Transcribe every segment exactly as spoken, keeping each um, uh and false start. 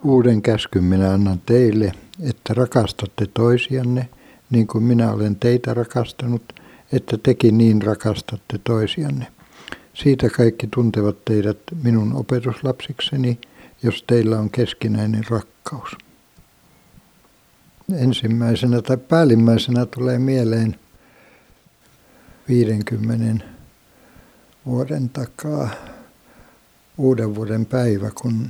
Uuden käskyn minä annan teille, että rakastatte toisianne, niin kuin minä olen teitä rakastanut, että tekin niin rakastatte toisianne. Siitä kaikki tuntevat teidät minun opetuslapsikseni, jos teillä on keskinäinen rakkaus. Ensimmäisenä tai päällimmäisenä tulee mieleen viidenkymmenen vuoden takaa uuden vuoden päivä, kun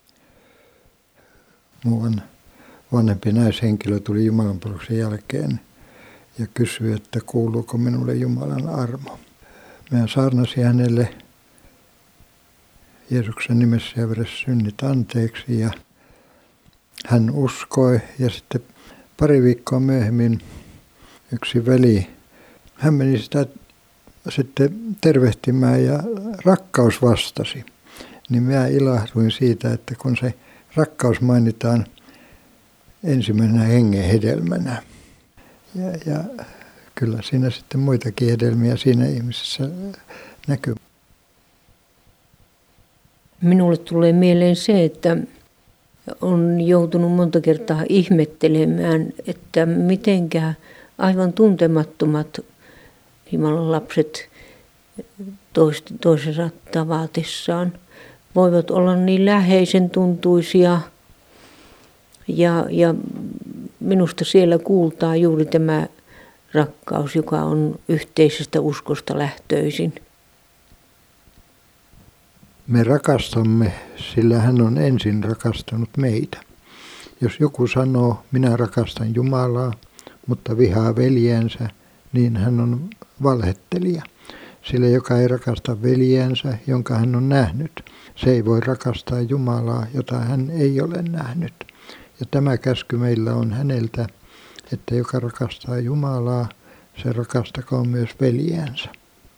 muuan vanhempi naishenkilö tuli jumalanpalveluksen jälkeen ja kysyi, että kuuluuko minulle Jumalan armo. Mä saarnasin hänelle Jeesuksen nimessä ja veressä synnit anteeksi ja hän uskoi ja sitten pari viikkoa myöhemmin yksi veli, hän meni sitä sitten tervehtimään ja rakkaus vastasi. Niin minä ilahduin siitä, että kun se rakkaus mainitaan ensimmäisenä hengen hedelmänä. Ja, ja kyllä siinä sitten muitakin hedelmiä siinä ihmisessä näkyy. Minulle tulee mieleen se, että on joutunut monta kertaa ihmettelemään, että mitenkä aivan tuntemattomat Jumalan lapset toisensa tavatessaan voivat olla niin läheisen tuntuisia ja, ja minusta siellä kuultaa juuri tämä rakkaus, joka on yhteisestä uskosta lähtöisin. Me rakastamme, sillä hän on ensin rakastanut meitä. Jos joku sanoo, minä rakastan Jumalaa, mutta vihaa veljensä, niin hän on valhettelija. Sillä joka ei rakasta veljensä, jonka hän on nähnyt, se ei voi rakastaa Jumalaa, jota hän ei ole nähnyt. Ja tämä käsky meillä on häneltä, että joka rakastaa Jumalaa, se rakastakoon myös veljensä.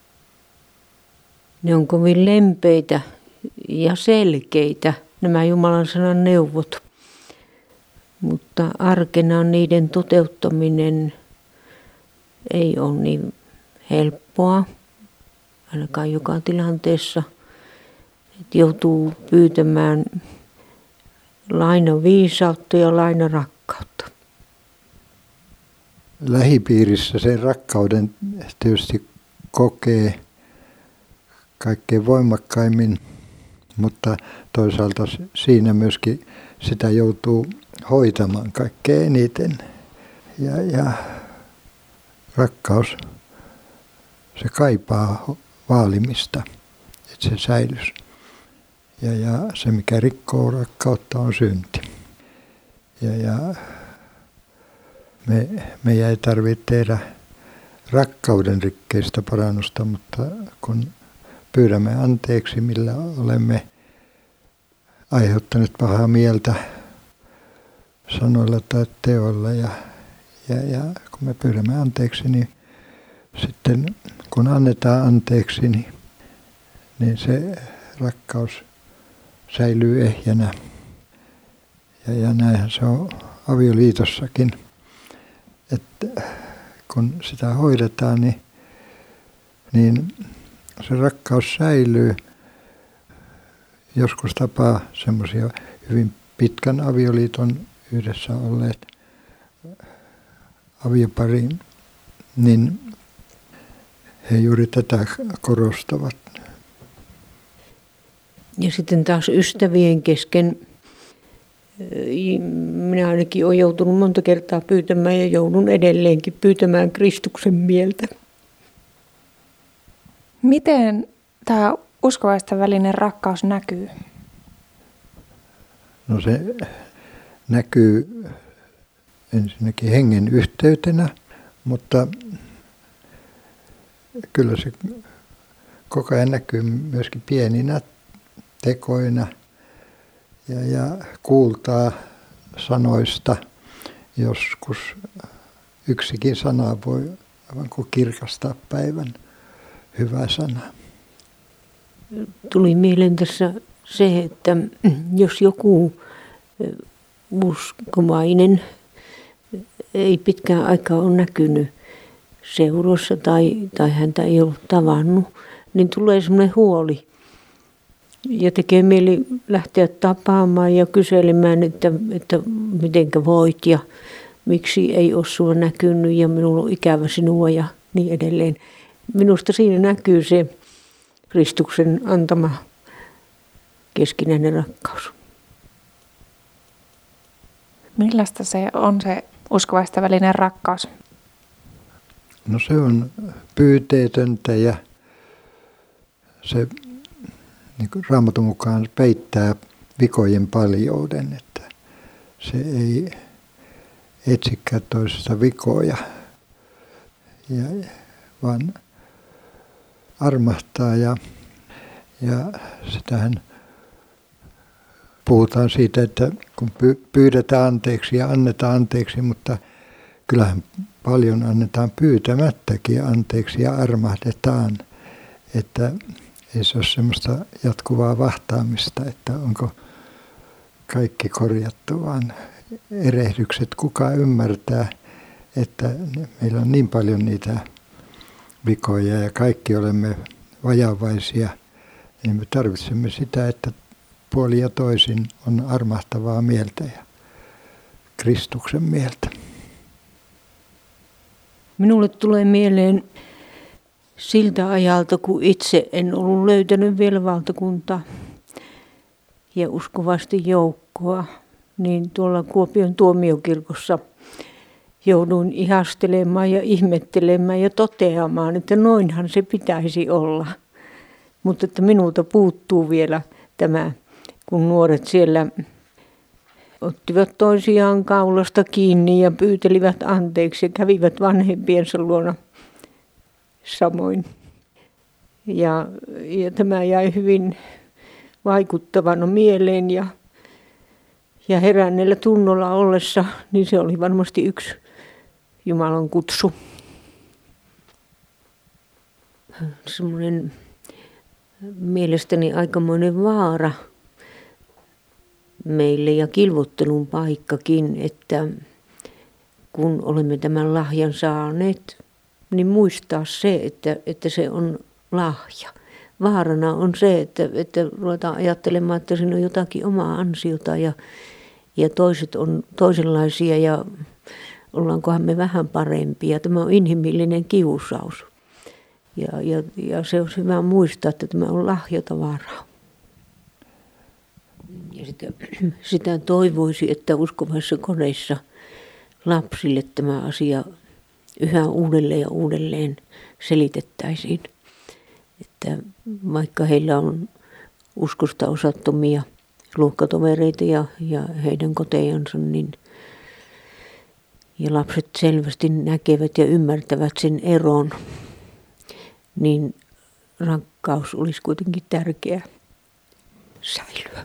Ne on kovin lempeitä ja selkeitä, nämä Jumalan sanan neuvot. Mutta arkena niiden toteuttaminen ei ole niin helppoa, ainakaan joka tilanteessa. Että joutuu pyytämään laina viisautta ja laina rakkautta. Lähipiirissä sen rakkauden tietysti kokee kaikkein voimakkaimmin, mutta toisaalta siinä myöskin sitä joutuu hoitamaan kaikkein eniten. Ja, ja rakkaus, se kaipaa vaalimista, että se säilyisi. Ja, ja se, mikä rikkoo rakkautta, on synti. Ja, ja me, meidän ei tarvitse tehdä rakkauden rikkeistä parannusta, mutta kun pyydämme anteeksi, millä olemme aiheuttaneet pahaa mieltä sanoilla tai teoilla. Ja, ja, ja kun me pyydämme anteeksi, niin sitten kun annetaan anteeksi, niin, niin se rakkaus säilyy ehjänä. Ja, ja näinhän se on avioliitossakin, että kun sitä hoidetaan, niin, niin se rakkaus säilyy. Joskus tapaa semmoisia hyvin pitkän avioliiton yhdessä olleet aviopariin, niin he juuri tätä korostavat. Ja sitten taas ystävien kesken, minä ainakin olen joutunut monta kertaa pyytämään ja joudun edelleenkin pyytämään Kristuksen mieltä. Miten tämä uskovaisten välinen rakkaus näkyy? No se näkyy ensinnäkin hengen yhteytenä, mutta kyllä se koko ajan näkyy myöskin pieninä tekoina ja, ja kuultaa sanoista. Joskus yksikin sana voi aivan kuin kirkastaa päivän, hyvä sana. Tuli mieleen tässä se, että jos joku uskovainen ei pitkään aikaa ole näkynyt seuroissa tai, tai häntä ei ollut tavannut, niin tulee semmoinen huoli, Ja tekee mieli lähteä tapaamaan ja kyselemään, että, että mitenkä voit ja miksi ei ole sinua näkynyt ja minulla on ikävä sinua ja niin edelleen. Minusta siinä näkyy se Kristuksen antama keskinäinen rakkaus. Millaista se on se uskovaisten välinen rakkaus? No se on pyyteetöntä ja se niin kuin Raamatun mukaan peittää vikojen paljouden, että se ei etsikään toisesta vikoja, ja, vaan armahtaa ja, ja sitähän puhutaan siitä, että kun pyydetään anteeksi ja annetaan anteeksi, mutta kyllähän paljon annetaan pyytämättäkin anteeksi ja armahdetaan, että ei se ole semmoista jatkuvaa vahtaamista, että onko kaikki korjattu, vaan erehdykset kuka ymmärtää, että meillä on niin paljon niitä vikoja ja kaikki olemme vajavaisia, niin me tarvitsemme sitä, että puoli ja toisin on armahtavaa mieltä ja Kristuksen mieltä. Minulle tulee mieleen siltä ajalta, kun itse en ollut löytänyt vielä valtakuntaa ja uskovasti joukkoa, niin tuolla Kuopion tuomiokirkossa jouduin ihastelemaan ja ihmettelemään ja toteamaan, että noinhan se pitäisi olla. Mutta että minulta puuttuu vielä tämä, kun nuoret siellä ottivat toisiaan kaulasta kiinni ja pyytelivät anteeksi ja kävivät vanhempiensa luona samoin. Ja, ja tämä jäi hyvin vaikuttavana mieleen ja, ja heränneellä tunnolla ollessa, niin se oli varmasti yksi Jumalan kutsu. Semmoinen mielestäni aikamoinen vaara meille ja kilvottelun paikkakin, että kun olemme tämän lahjan saaneet, niin muistaa se, että, että se on lahja. Vaarana on se, että, että ruvetaan ajattelemaan, että siinä on jotakin omaa ansiota ja, ja toiset on toisenlaisia ja ollaankohan me vähän parempia. Tämä on inhimillinen kiusaus. Ja, ja, ja se on hyvä muistaa, että tämä on lahjatavaraa. Ja sitä, sitä toivoisi, että uskovaisissa kodeissa lapsille tämä asia yhä uudelleen ja uudelleen selitettäisiin. Että vaikka heillä on uskosta osattomia luokkatovereita ja, ja heidän kotejansa, niin ja lapset selvästi näkevät ja ymmärtävät sen eron, niin rakkaus olisi kuitenkin tärkeää säilyä.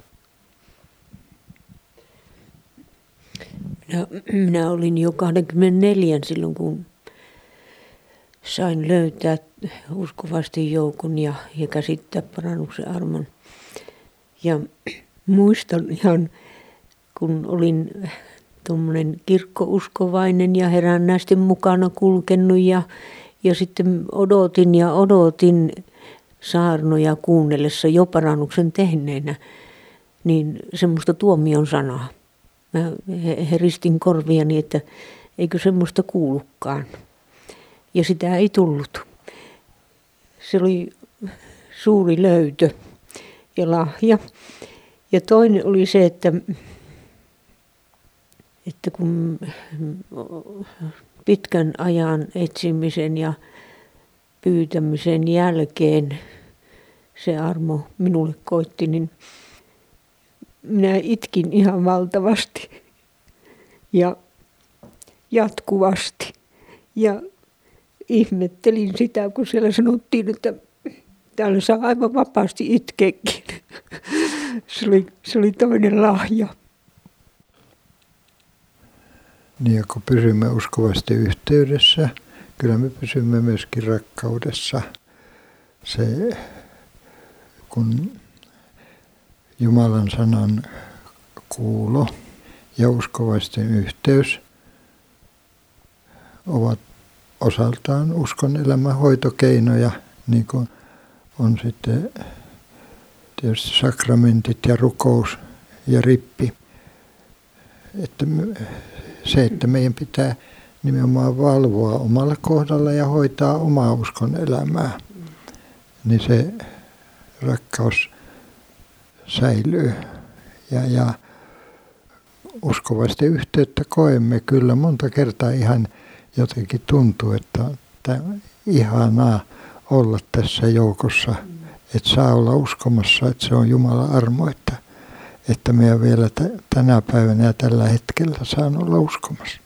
Minä, minä olin jo kaksikymmentäneljä silloin, kun sain löytää uskovasti joukon ja, ja käsittää parannuksen armon. Ja muistan ihan, kun olin tuommoinen kirkkouskovainen ja herännäisten mukana kulkenut ja, ja sitten odotin ja odotin saarnoja kuunnellessa jo parannuksen tehneenä, niin semmoista tuomion sanaa. Mä heristin korviani, että eikö semmoista kuulukaan. Ja sitä ei tullut. Se oli suuri löytö ja lahja. Ja toinen oli se, että, että kun pitkän ajan etsimisen ja pyytämisen jälkeen se armo minulle koitti, niin minä itkin ihan valtavasti ja jatkuvasti. Ja ihmettelin sitä, kun siellä sanottiin, että täällä saa aivan vapaasti itkeäkin. Se oli, se oli toinen lahja. Niin ja kun pysymme uskovasti yhteydessä, kyllä me pysymme myöskin rakkaudessa. Se, kun Jumalan sanan kuulo ja uskovaisten yhteys ovat osaltaan uskon elämän hoitokeinoja, niin kuin on sitten tietysti sakramentit ja rukous ja rippi. Että se, että meidän pitää nimenomaan valvoa omalla kohdalla ja hoitaa omaa uskon elämää, niin se rakkaus säilyy. Ja, ja uskovaisten yhteyttä koemme kyllä monta kertaa ihan jotenkin tuntuu, että on ihanaa olla tässä joukossa, että saa olla uskomassa, että se on Jumalan armo, että, että me vielä t- tänä päivänä ja tällä hetkellä saan olla uskomassa.